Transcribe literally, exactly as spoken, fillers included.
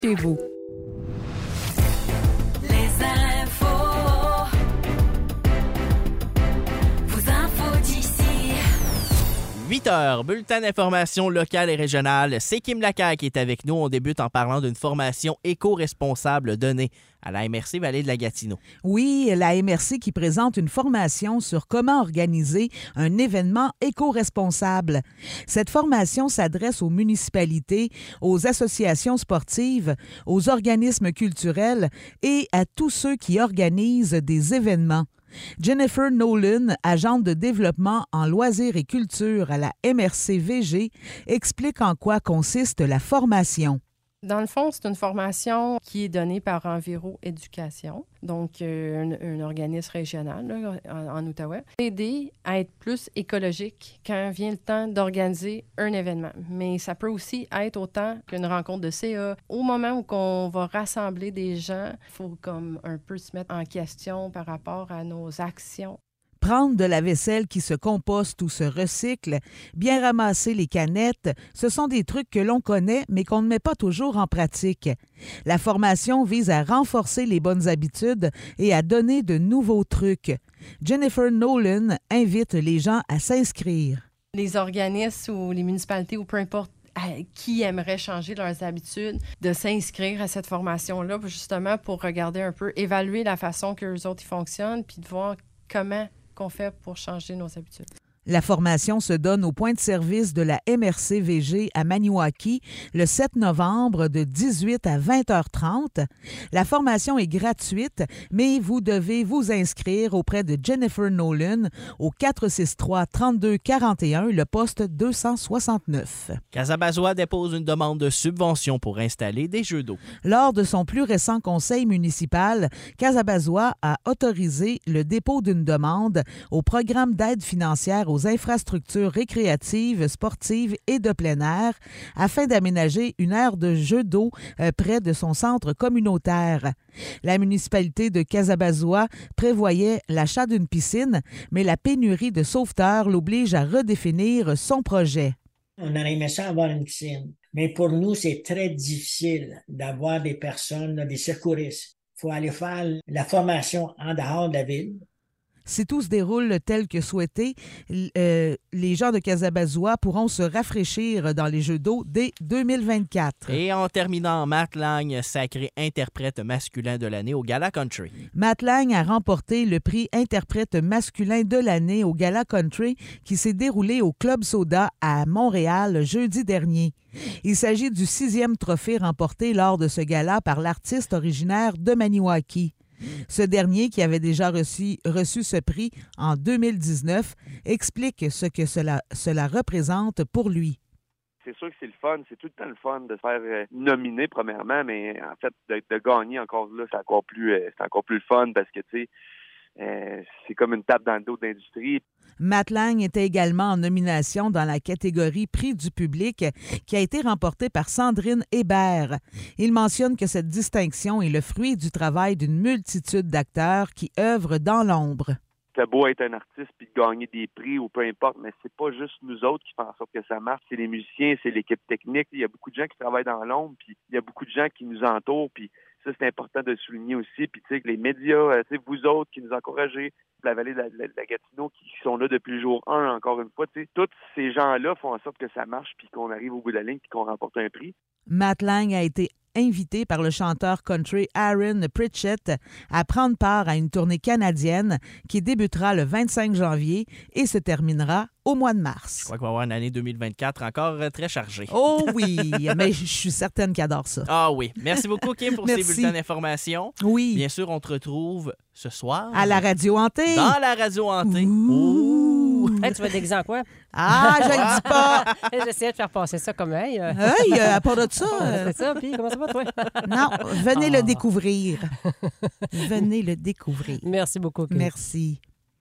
Chez vous. Les infos. Vos infos d'ici. huit heures, bulletin d'information locale et régionale. C'est Kim Lacaille qui est avec nous. On débute en parlant d'une formation éco-responsable donnée à la M R C Vallée de la Gatineau. Oui, la M R C qui présente une formation sur comment organiser un événement éco-responsable. Cette formation s'adresse aux municipalités, aux associations sportives, aux organismes culturels et à tous ceux qui organisent des événements. Jennifer Nolan, agente de développement en loisirs et culture à la M R C V G, explique en quoi consiste la formation. Dans le fond, c'est une formation qui est donnée par Enviro Éducation, donc euh, un, un organisme régional là, en, en Outaouais. Aider à être plus écologique quand vient le temps d'organiser un événement. Mais ça peut aussi être autant qu'une rencontre de C A. Au moment où on va rassembler des gens, il faut comme un peu se mettre en question par rapport à nos actions. Prendre de la vaisselle qui se composte ou se recycle, bien ramasser les canettes, ce sont des trucs que l'on connaît mais qu'on ne met pas toujours en pratique. La formation vise à renforcer les bonnes habitudes et à donner de nouveaux trucs. Jennifer Nolan invite les gens à s'inscrire. Les organismes ou les municipalités ou peu importe qui aimerait changer leurs habitudes, de s'inscrire à cette formation-là, justement pour regarder un peu, évaluer la façon que les autres ils fonctionnent, puis de voir comment qu'on fait pour changer nos habitudes. La formation se donne au point de service de la M R C V G à Maniwaki le sept novembre de dix-huit à vingt heures trente. La formation est gratuite, mais vous devez vous inscrire auprès de Jennifer Nolan au quatre cent soixante-trois trente-deux quarante et un, le poste deux cent soixante-neuf. Casabazois dépose une demande de subvention pour installer des jeux d'eau. Lors de son plus récent conseil municipal, Casabazois a autorisé le dépôt d'une demande au programme d'aide financière aux infrastructures récréatives, sportives et de plein air afin d'aménager une aire de jeux d'eau euh, près de son centre communautaire. La municipalité de Casabazois prévoyait l'achat d'une piscine, mais la pénurie de sauveteurs l'oblige à redéfinir son projet. On aurait aimé ça avoir une piscine, mais pour nous, c'est très difficile d'avoir des personnes, des secouristes. Il faut aller faire la formation en dehors de la ville. Si tout se déroule tel que souhaité, euh, les gens de Casabazois pourront se rafraîchir dans les jeux d'eau dès deux mille vingt-quatre. Et en terminant, Matt Lang, sacré interprète masculin de l'année au Gala Country. Matt Lang a remporté le prix interprète masculin de l'année au Gala Country qui s'est déroulé au Club Soda à Montréal jeudi dernier. Il s'agit du sixième trophée remporté lors de ce gala par l'artiste originaire de Maniwaki. Ce dernier, qui avait déjà reçu, reçu ce prix en deux mille dix-neuf, explique ce que cela, cela représente pour lui. C'est sûr que c'est le fun, c'est tout le temps le fun de se faire euh, nominer premièrement, mais en fait, de, de gagner encore là, c'est encore plus euh, c'est encore plus le fun parce que, tu sais, euh, c'est comme une tape dans le dos de l'industrie. Matt Lang était également en nomination dans la catégorie Prix du public qui a été remportée par Sandrine Hébert. Il mentionne que cette distinction est le fruit du travail d'une multitude d'acteurs qui œuvrent dans l'ombre. C'est beau être un artiste puis de gagner des prix ou peu importe, mais c'est pas juste nous autres qui font en sorte que ça marche. C'est les musiciens, c'est l'équipe technique. Il y a beaucoup de gens qui travaillent dans l'ombre, puis il y a beaucoup de gens qui nous entourent, puis ça, c'est important de le souligner aussi. Puis, tu sais, que les médias, tu sais, vous autres qui nous encouragez, la vallée de la, de la Gatineau qui sont là depuis le jour un, encore une fois, tu sais, tous ces gens-là font en sorte que ça marche puis qu'on arrive au bout de la ligne puis qu'on remporte un prix. Matt Lang a été invité par le chanteur country Aaron Pritchett à prendre part à une tournée canadienne qui débutera le vingt-cinq janvier et se terminera au mois de mars. Je crois qu'on va avoir une année deux mille vingt-quatre encore très chargée. Oh oui, mais je suis certaine qu'il adore ça. Ah oui. Merci beaucoup, Kim, pour Merci. ces bulletins d'information. Oui. Bien sûr, on te retrouve ce soir. À la radio hantée. Dans la radio hantée. Ouh. Hey, tu vas déguiser en quoi? Ah, je le dis pas. J'essayais de faire passer ça comme hey. Euh... Hey, euh, à part de ça. Euh... C'est ça, puis comment ça va, toi? Non, venez Ah. le découvrir. Venez le découvrir. Merci beaucoup, Kim. Merci.